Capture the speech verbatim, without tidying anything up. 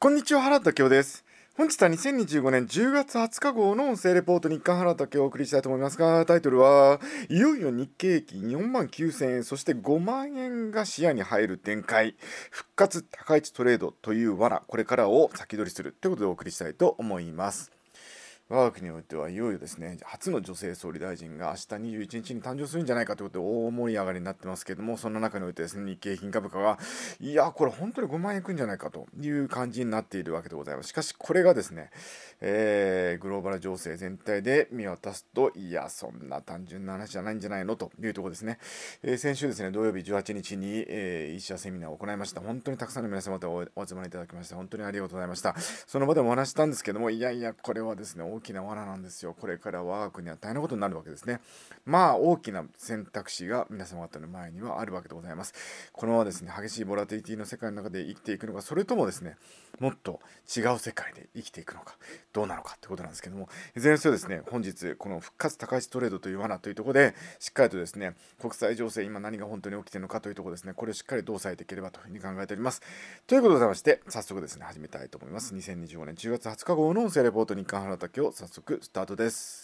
こんにちは、原田恭です。本日はにせんにじゅうごねんじゅうがつはつか号の音声レポート日刊原田恭をお送りしたいと思いますが、タイトルは、いよいよ日経平均よんまんきゅうせんえん、そしてごまんえんが視野に入る展開、復活高市トレードという罠、これからを先取りするということでお送りしたいと思います。我が国においてはいよいよですね、初の女性総理大臣が明日にじゅういちにちに誕生するんじゃないかということで大盛り上がりになってますけども、そんな中においてですね、日経平均株価が、いや、これ本当にごまんえんいくんじゃないかという感じになっているわけでございます。しかし、これがですね、えーグローバル情勢全体で見渡すと、いや、そんな単純な話じゃないんじゃないのというところですね。えー先週ですね、土曜日じゅうはちにちに、えー、医者セミナーを行いました。本当にたくさんの皆様とおお集まりいただきまして、本当にありがとうございました。その場でもお話したんですけども、いやいや、これはですね、大きな罠なんですよ。これから我が国は大変なことになるわけですね。まあ、大きな選択肢が皆様方の前にはあるわけでございます。このままですね、激しいボラティリティの世界の中で生きていくのか、それともですね、もっと違う世界で生きていくのか、どうなのかってことなんですけども、いずれにせよですね、本日、この復活高市トレードという罠というところで、しっかりとですね、国際情勢、今何が本当に起きているのかというところですね、これをしっかりどう抑えていければというふうに考えております。ということでございまして、早速ですね、始めたいと思います。にせんにじゅうごねんじゅうがつはつか号の音声レポート日刊原田恭、早速スタートです。